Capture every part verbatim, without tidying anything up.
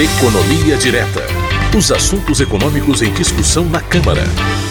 Economia Direta. Os assuntos econômicos em discussão na Câmara.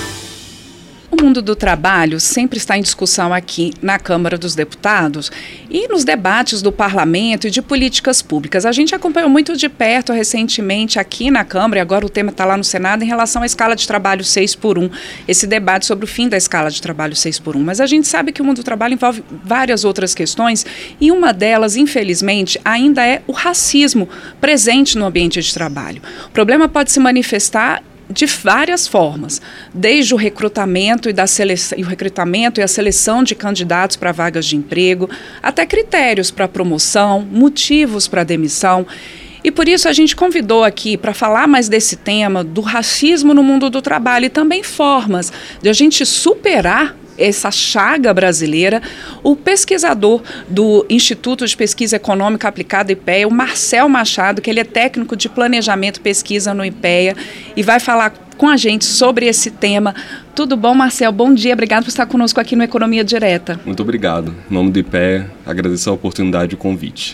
O mundo do trabalho sempre está em discussão aqui na Câmara dos Deputados e nos debates do Parlamento e de políticas públicas. A gente acompanhou muito de perto recentemente aqui na Câmara, e agora o tema está lá no Senado, em relação à escala de trabalho seis por um, esse debate sobre o fim da escala de trabalho seis por um. Mas a gente sabe que o mundo do trabalho envolve várias outras questões e uma delas, infelizmente, ainda é o racismo presente no ambiente de trabalho. O problema pode se manifestar de várias formas, desde o recrutamento e, da seleção, e o recrutamento e a seleção de candidatos para vagas de emprego, até critérios para promoção, motivos para demissão. E por isso a gente convidou aqui para falar mais desse tema do racismo no mundo do trabalho e também formas de a gente superar essa chaga brasileira, o pesquisador do Instituto de Pesquisa Econômica Aplicada IPEA, o Marcel Machado, que ele é técnico de planejamento e pesquisa no IPEA e vai falar com a gente sobre esse tema. Tudo bom, Marcel? Bom dia, obrigado por estar conosco aqui no Economia Direta. Muito obrigado. Em nome do IPEA, agradeço a oportunidade e o convite.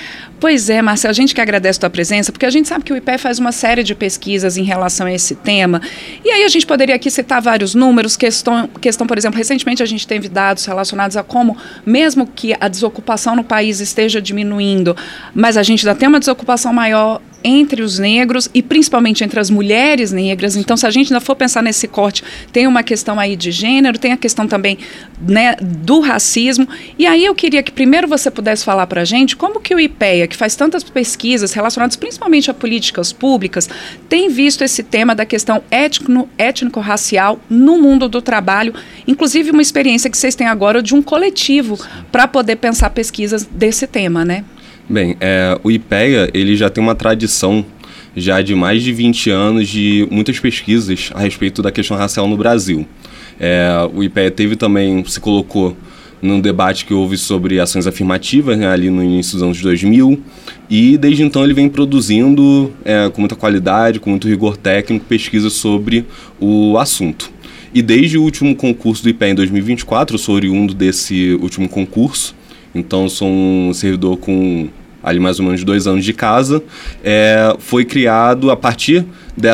Pois é, Marcel, a gente que agradece a tua presença, porque a gente sabe que o IPEA faz uma série de pesquisas em relação a esse tema, e aí a gente poderia aqui citar vários números, questão, questão, por exemplo, recentemente a gente teve dados relacionados a como, mesmo que a desocupação no país esteja diminuindo, mas a gente ainda tem uma desocupação maior entre os negros e principalmente entre as mulheres negras. Então, se a gente ainda for pensar nesse corte, tem uma questão aí de gênero, tem a questão também, né, do racismo. E aí eu queria que primeiro você pudesse falar para a gente como que o IPEA, que faz tantas pesquisas relacionadas principalmente a políticas públicas, tem visto esse tema da questão étnico, étnico-racial no mundo do trabalho, inclusive uma experiência que vocês têm agora de um coletivo para poder pensar pesquisas desse tema, né? Bem, é, o IPEA ele já tem uma tradição já de mais de vinte anos de muitas pesquisas a respeito da questão racial no Brasil. É, o IPEA teve também, se colocou num debate que houve sobre ações afirmativas, né, ali no início dos anos dois mil, e desde então ele vem produzindo é, com muita qualidade, com muito rigor técnico, pesquisas sobre o assunto. E desde o último concurso do IPEA em dois mil e vinte e quatro, eu sou oriundo desse último concurso, então sou um servidor com ali mais ou menos dois anos de casa, é, foi criado a partir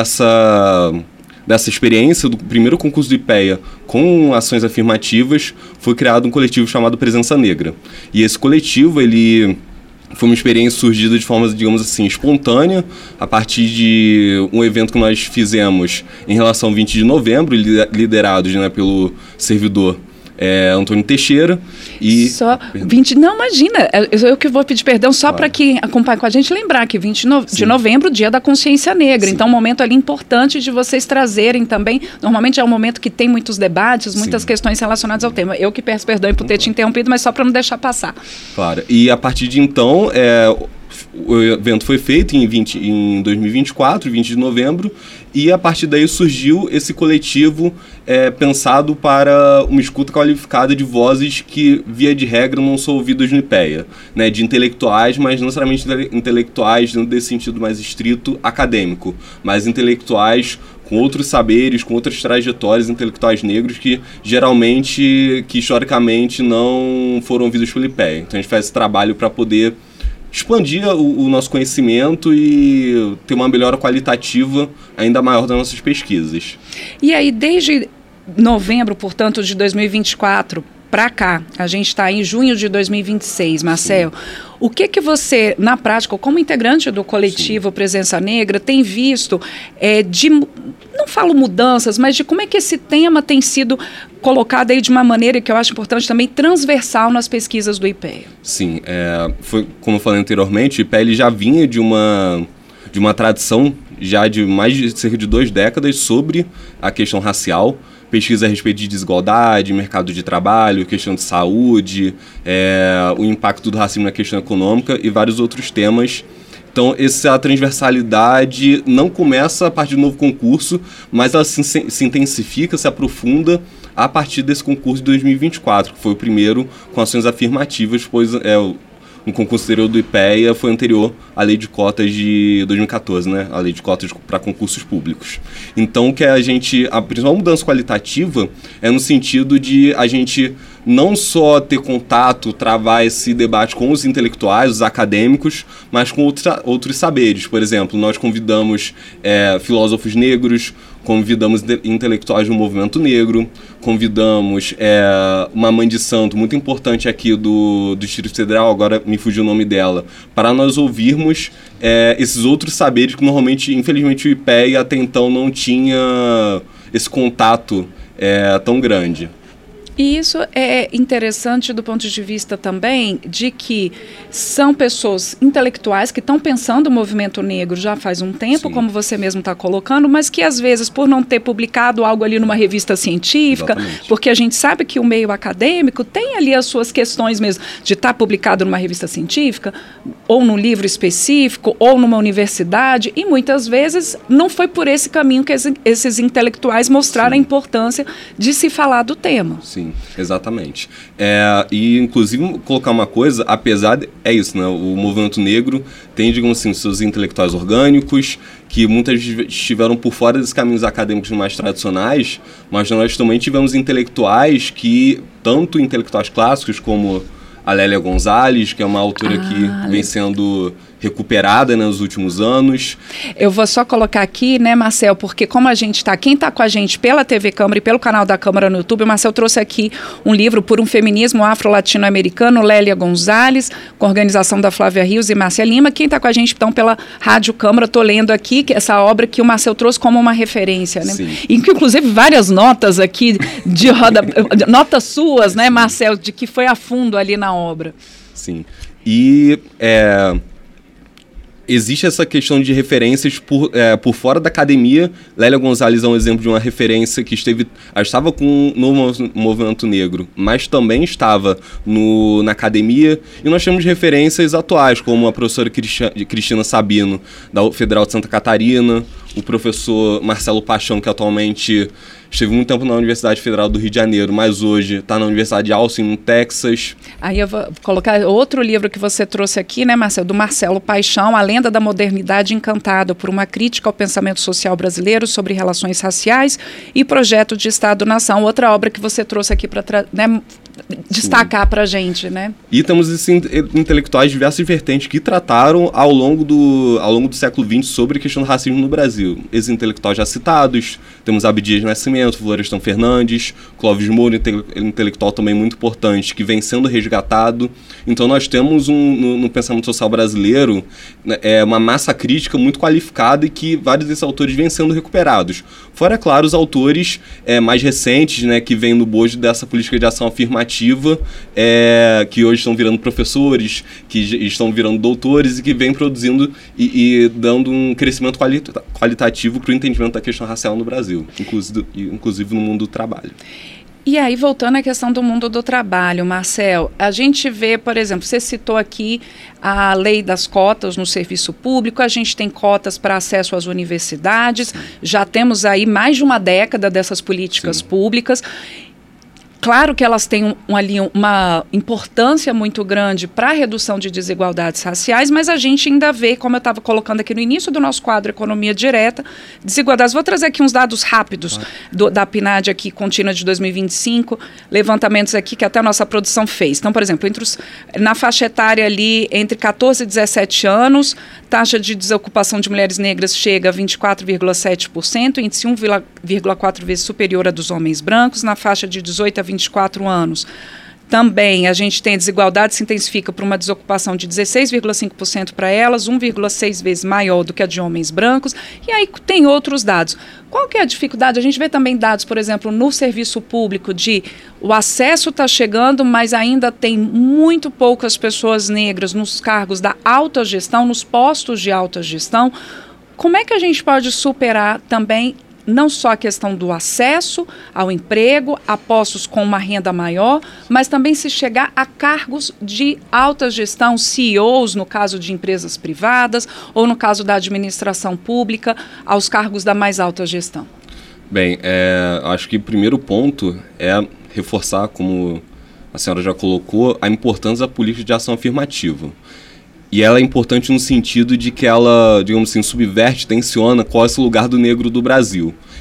dessa, dessa experiência do primeiro concurso do IPEA com ações afirmativas, foi criado um coletivo chamado Presença Negra. E esse coletivo, ele foi uma experiência surgida de forma, digamos assim, espontânea, a partir de um evento que nós fizemos em relação ao vinte de novembro, liderados, né, pelo servidor É, Antônio Teixeira e... Só vinte... Não, imagina, eu, eu que vou pedir perdão só claro. Para quem acompanha com a gente lembrar que vinte de novembro, dia da consciência negra, Sim. Então um momento ali importante de vocês trazerem também, normalmente é um momento que tem muitos debates, muitas Sim. questões relacionadas ao tema. Eu que peço perdão por ter claro. te interrompido, mas só para não deixar passar. Claro, e a partir de então, é, o evento foi feito em, vinte, em dois mil e vinte e quatro, vinte de novembro, e a partir daí surgiu esse coletivo é, pensado para uma escuta qualificada de vozes que, via de regra, não são ouvidas no IPEA, né, de intelectuais, mas não necessariamente intelectuais desse sentido mais estrito acadêmico, mas intelectuais com outros saberes, com outras trajetórias, intelectuais negros que geralmente, que historicamente não foram ouvidos pelo IPEA. Então a gente faz esse trabalho para poder expandir o, o nosso conhecimento e ter uma melhora qualitativa ainda maior das nossas pesquisas. E aí, desde novembro, portanto, de dois mil e vinte e quatro para cá, a gente está em junho de dois mil e vinte e seis, Marcel, Sim. o que que você, na prática, como integrante do coletivo Sim. Presença Negra, tem visto é, de, não falo mudanças, mas de como é que esse tema tem sido colocado aí de uma maneira que eu acho importante também, transversal nas pesquisas do IPEA? Sim, é, foi, como eu falei anteriormente, o IPEA ele já vinha de uma, de uma tradição já de mais de cerca de duas décadas sobre a questão racial, pesquisa a respeito de desigualdade, mercado de trabalho, questão de saúde, é, o impacto do racismo na questão econômica e vários outros temas. Então, essa transversalidade não começa a partir do novo concurso, mas ela se, se intensifica, se aprofunda a partir desse concurso de dois mil e vinte e quatro, que foi o primeiro com ações afirmativas, pois é, um concurso anterior do IPEA foi anterior à lei de cotas de dois mil e catorze, né? A lei de cotas para concursos públicos. Então, que a gente, a principal mudança qualitativa é no sentido de a gente não só ter contato, travar esse debate com os intelectuais, os acadêmicos, mas com outra, outros saberes. Por exemplo, nós convidamos é, filósofos negros, convidamos intelectuais do movimento negro, convidamos é, uma mãe de santo muito importante aqui do, do Distrito Federal, agora me fugiu o nome dela, para nós ouvirmos é, esses outros saberes que normalmente, infelizmente, o IPEA até então não tinha esse contato é, tão grande. E isso é interessante do ponto de vista também de que são pessoas intelectuais que estão pensando o movimento negro já faz um tempo, Sim. como você mesmo está colocando, mas que às vezes por não ter publicado algo ali numa revista científica, Exatamente. Porque a gente sabe que o meio acadêmico tem ali as suas questões mesmo de estar tá publicado numa revista científica, ou num livro específico, ou numa universidade, e muitas vezes não foi por esse caminho que esses intelectuais mostraram Sim. a importância de se falar do tema. Sim. Exatamente. É, e, inclusive, colocar uma coisa, apesar de... É isso, né? O movimento negro tem, digamos assim, seus intelectuais orgânicos, que muitas vezes estiveram por fora dos caminhos acadêmicos mais tradicionais, mas nós também tivemos intelectuais que, tanto intelectuais clássicos como a Lélia Gonzalez, que é uma autora ah, que vem sendo recuperada, né, nos últimos anos. Eu vou só colocar aqui, né, Marcel, porque como a gente está, quem está com a gente pela T V Câmara e pelo canal da Câmara no YouTube, o Marcel trouxe aqui um livro Por um Feminismo Afro-Latino-Americano, Lélia Gonzalez, com a organização da Flávia Rios e Márcia Lima. Quem está com a gente, então, pela Rádio Câmara, estou lendo aqui que essa obra que o Marcel trouxe como uma referência, né? Sim. E que, inclusive, várias notas aqui, de roda, notas suas, né, Marcel, de que foi a fundo ali na obra. Sim. E... É... Existe essa questão de referências por, é, por fora da academia. Lélia Gonzalez é um exemplo de uma referência que esteve, estava com, no movimento negro, mas também estava no, na academia. E nós temos referências atuais, como a professora Cristina Sabino, da Federal de Santa Catarina, o professor Marcelo Paixão, que atualmente esteve muito tempo na Universidade Federal do Rio de Janeiro, mas hoje está na Universidade de Austin, no Texas. Aí eu vou colocar outro livro que você trouxe aqui, né, Marcelo, do Marcelo Paixão, A Lenda da Modernidade Encantada, por uma crítica ao pensamento social brasileiro sobre relações raciais e projeto de Estado-nação. Outra obra que você trouxe aqui para né, destacar para a gente, né? E temos esses intelectuais de diversas vertentes que trataram ao longo do, ao longo do século vinte sobre a questão do racismo no Brasil. Esses intelectuais já citados, temos Abdias Nascimento, Florestan Fernandes, Clóvis Moura, inte- intelectual também muito importante, que vem sendo resgatado. Então nós temos um, no, no pensamento social brasileiro, né, é, uma massa crítica muito qualificada e que vários desses autores vêm sendo recuperados. Fora, é claro, os autores é, mais recentes, né, que vêm no bojo dessa política de ação afirmativa, é, que hoje estão virando professores, que estão virando doutores e que vêm produzindo e, e dando um crescimento qualita- qualitativo para o entendimento da questão racial no Brasil, inclusive, inclusive no mundo do trabalho. E aí, voltando à questão do mundo do trabalho, Marcel, a gente vê, por exemplo, você citou aqui a lei das cotas no serviço público, a gente tem cotas para acesso às universidades, Sim. já temos aí mais de uma década dessas políticas Sim. públicas. Claro que elas têm um, ali uma importância muito grande para a redução de desigualdades raciais, mas a gente ainda vê, como eu estava colocando aqui no início do nosso quadro Economia Direta, desigualdades. Vou trazer aqui uns dados rápidos do, da P N A D aqui, contínua de dois mil e vinte e cinco, levantamentos aqui que até a nossa produção fez. Então, por exemplo, entre os, na faixa etária ali, entre catorze e dezessete anos, taxa de desocupação de mulheres negras chega a vinte e quatro vírgula sete por cento, índice um vírgula quatro vezes superior a dos homens brancos. Na faixa de dezoito a vinte e quatro anos, também a gente tem a desigualdade se intensifica por uma desocupação de dezesseis vírgula cinco por cento para elas, um vírgula seis vezes maior do que a de homens brancos, e aí tem outros dados. Qual que é a dificuldade? A gente vê também dados, por exemplo, no serviço público, de o acesso está chegando, mas ainda tem muito poucas pessoas negras nos cargos da alta gestão, nos postos de alta gestão. Como é que a gente pode superar também não só a questão do acesso ao emprego, a postos com uma renda maior, mas também se chegar a cargos de alta gestão, C E Os, no caso de empresas privadas, ou no caso da administração pública, aos cargos da mais alta gestão? Bem, é, acho que o primeiro ponto é reforçar, como a senhora já colocou, a importância da política de ação afirmativa. E ela é importante no sentido de que ela, digamos assim, subverte, tensiona qual é esse lugar do negro do Brasil.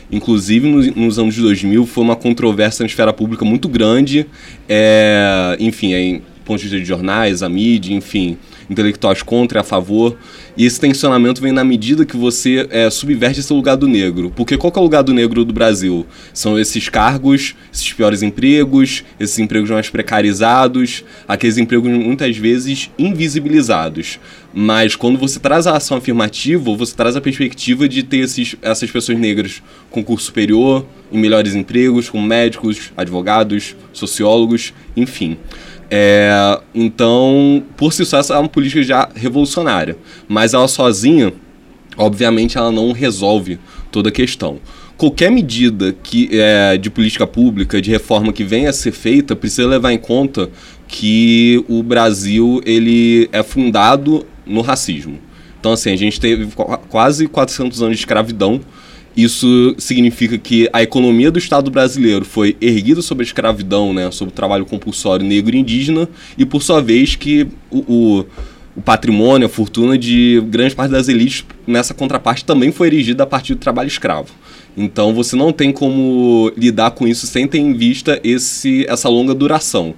Inclusive, nos, nos anos dois mil, foi uma controvérsia na esfera pública muito grande, é, enfim, em pontos de vista de jornais, a mídia, enfim, intelectuais contra e a favor. E esse tensionamento vem na medida que você é, subverte esse lugar do negro. Porque qual que é o lugar do negro do Brasil? São esses cargos, esses piores empregos, esses empregos mais precarizados, aqueles empregos muitas vezes invisibilizados. Mas quando você traz a ação afirmativa, você traz a perspectiva de ter esses, essas pessoas negras com curso superior, em melhores empregos, como médicos, advogados, sociólogos, enfim. É, então, por si só, essa é uma política já revolucionária. Mas ela sozinha, obviamente, ela não resolve toda a questão. Qualquer medida que, é, de política pública, de reforma que venha a ser feita, precisa levar em conta que o Brasil ele é fundado no racismo. Então, assim, a gente teve quase quatrocentos anos de escravidão. Isso significa que a economia do Estado brasileiro foi erguida sobre a escravidão, né, sobre o trabalho compulsório negro e indígena, e por sua vez que o, o, o patrimônio, a fortuna de grande parte das elites nessa contraparte também foi erigida a partir do trabalho escravo. Então você não tem como lidar com isso sem ter em vista esse, essa longa duração.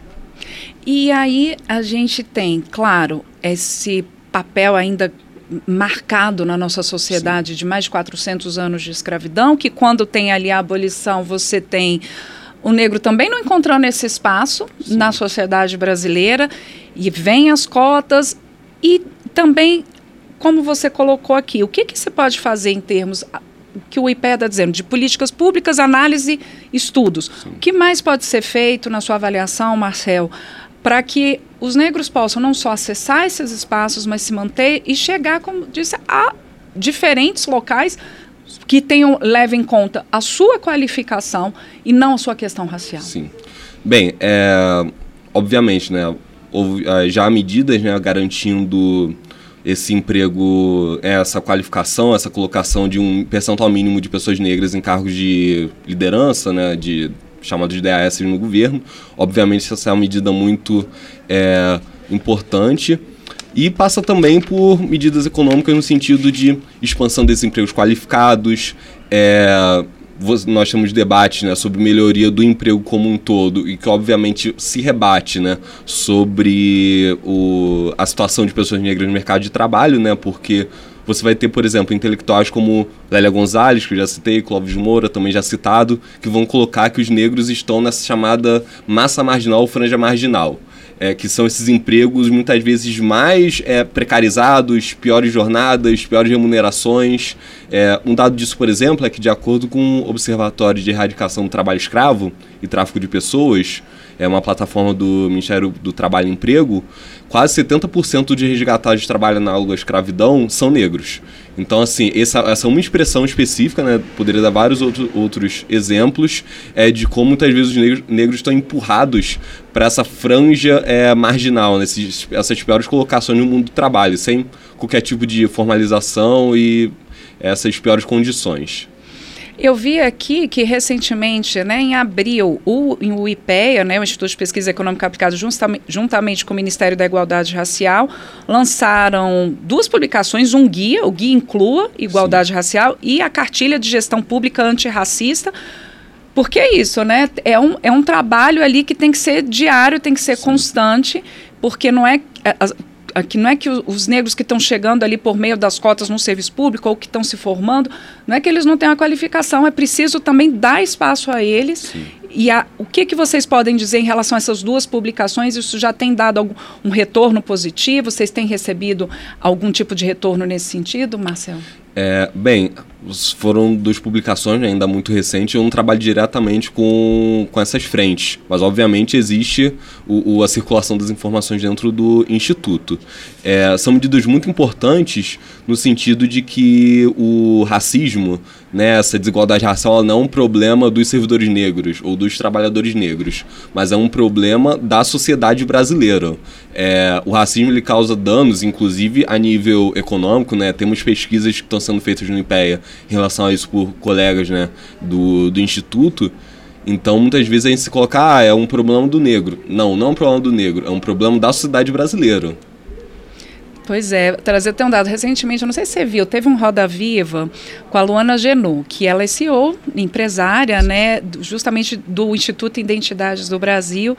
E aí a gente tem, claro, esse papel ainda marcado na nossa sociedade, sim, de mais de quatrocentos anos de escravidão, que quando tem ali a abolição, você tem o negro também não encontrando esse espaço, sim, na sociedade brasileira, e vem as cotas, e também, como você colocou aqui, o que, que você pode fazer em termos, o que o I P E A está dizendo, de políticas públicas, análise, estudos. Sim. O que mais pode ser feito na sua avaliação, Marcel, para que os negros possam não só acessar esses espaços, mas se manter e chegar, como disse, a diferentes locais que tenham, levem em conta a sua qualificação e não a sua questão racial. Sim. Bem, é, obviamente, né, houve, já há medidas, né, garantindo esse emprego, essa qualificação, essa colocação de um percentual mínimo de pessoas negras em cargos de liderança, né, de chamados de D A S no governo. Obviamente essa é uma medida muito é, importante e passa também por medidas econômicas no sentido de expansão desses empregos qualificados. É, nós temos debates, né, sobre melhoria do emprego como um todo e que obviamente se rebate, né, sobre o, a situação de pessoas negras no mercado de trabalho, né, porque você vai ter, por exemplo, intelectuais como Lélia Gonzalez, que eu já citei, Clóvis Moura, também já citado, que vão colocar que os negros estão nessa chamada massa marginal ou franja marginal, é, que são esses empregos muitas vezes mais é, precarizados, piores jornadas, piores remunerações. É, um dado disso, por exemplo, é que de acordo com o Observatório de Erradicação do Trabalho Escravo e Tráfico de Pessoas, é uma plataforma do Ministério do Trabalho e Emprego, quase setenta por cento de resgatados de trabalho análogo à escravidão são negros. Então, assim, essa, essa é uma expressão específica, né, poderia dar vários outro, outros exemplos é, de como muitas vezes os negros, negros estão empurrados para essa franja é, marginal, né, esses, essas piores colocações no mundo do trabalho, sem qualquer tipo de formalização e essas piores condições. Eu vi aqui que recentemente, né, em abril, o, o I P E A, né, o Instituto de Pesquisa Econômica Aplicada, juntamente, juntamente com o Ministério da Igualdade Racial, lançaram duas publicações, um guia, o Guia Inclua Igualdade Sim. Racial, e a Cartilha de Gestão Pública Antirracista. Porque é isso, né? É um, é um trabalho ali que tem que ser diário, tem que ser Sim. constante, porque não é... que não é que os negros que estão chegando ali por meio das cotas no serviço público ou que estão se formando, não é que eles não tenham a qualificação, é preciso também dar espaço a eles. Sim. E a, o que, que vocês podem dizer em relação a essas duas publicações? Isso já tem dado algum, um retorno positivo? Vocês têm recebido algum tipo de retorno nesse sentido, Marcel? É, bem, foram duas publicações, né, ainda muito recentes. Eu não trabalho diretamente com, com essas frentes, mas obviamente existe o, o, a circulação das informações dentro do Instituto. É, são medidas muito importantes no sentido de que o racismo, né, essa desigualdade racial, ela não é um problema dos servidores negros ou dos trabalhadores negros, mas é um problema da sociedade brasileira. É, o racismo ele causa danos, inclusive a nível econômico, né? Temos pesquisas que estão sendo feitas no I P E A em relação a isso por colegas, né, do, do Instituto. Então, muitas vezes a gente se coloca, ah, é um problema do negro. Não, não é um problema do negro, é um problema da sociedade brasileira. Pois é, trazer até um dado. Recentemente, eu não sei se você viu, teve um Roda Viva com a Luana Genu, que ela é C E O, empresária, né, justamente do Instituto Identidades do Brasil,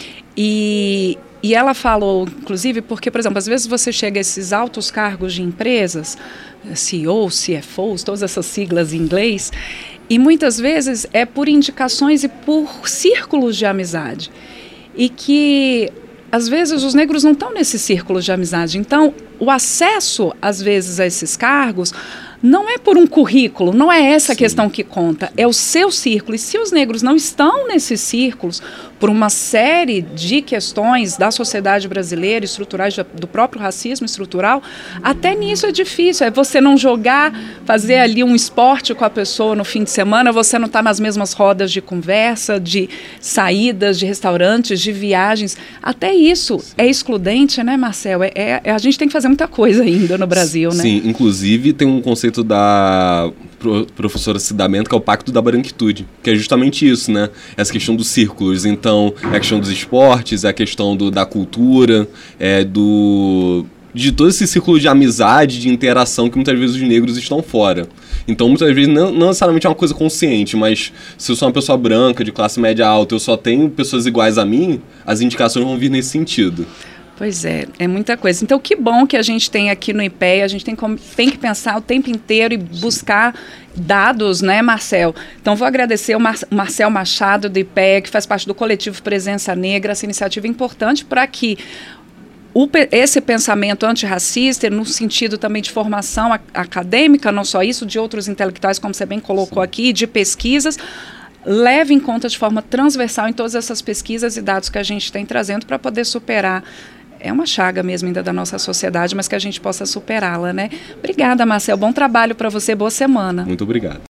e, e ela falou, inclusive, porque, por exemplo, às vezes você chega a esses altos cargos de empresas, C E O, C F Os, todas essas siglas em inglês, e muitas vezes é por indicações e por círculos de amizade, e que às vezes os negros não estão nesse círculo de amizade. Então, o acesso, às vezes, a esses cargos não é por um currículo, não é essa a questão que conta, é o seu círculo. E se os negros não estão nesses círculos, por uma série de questões da sociedade brasileira, estruturais, do próprio racismo estrutural, até nisso é difícil. É você não jogar, fazer ali um esporte com a pessoa no fim de semana, você não está nas mesmas rodas de conversa, de saídas, de restaurantes, de viagens. Até isso é excludente, né, Marcel? É, é, a gente tem que fazer muita coisa ainda no Brasil, né? Sim, inclusive tem um conceito da professora Cidamento, que é o Pacto da Branquitude, que é justamente isso, né? Essa questão dos círculos. Então, é a questão dos esportes, é a questão do, da cultura, é do... de todo esse círculo de amizade, de interação que muitas vezes os negros estão fora. Então, muitas vezes, não, não necessariamente é uma coisa consciente, mas se eu sou uma pessoa branca, de classe média alta, eu só tenho pessoas iguais a mim, as indicações vão vir nesse sentido. Pois é, é muita coisa. Então, que bom que a gente tem aqui no I P E A, a gente tem, tem que pensar o tempo inteiro e buscar dados, né, Marcel? Então, vou agradecer o Mar Marcel Machado, do I P E A, que faz parte do coletivo Presença Negra, essa iniciativa importante para que o, esse pensamento antirracista, no sentido também de formação acadêmica, não só isso, de outros intelectuais, como você bem colocou aqui, de pesquisas, leve em conta de forma transversal em todas essas pesquisas e dados que a gente tem trazendo para poder superar. É uma chaga mesmo ainda da nossa sociedade, mas que a gente possa superá-la, né? Obrigada, Marcel. Bom trabalho para você, boa semana. Muito obrigado.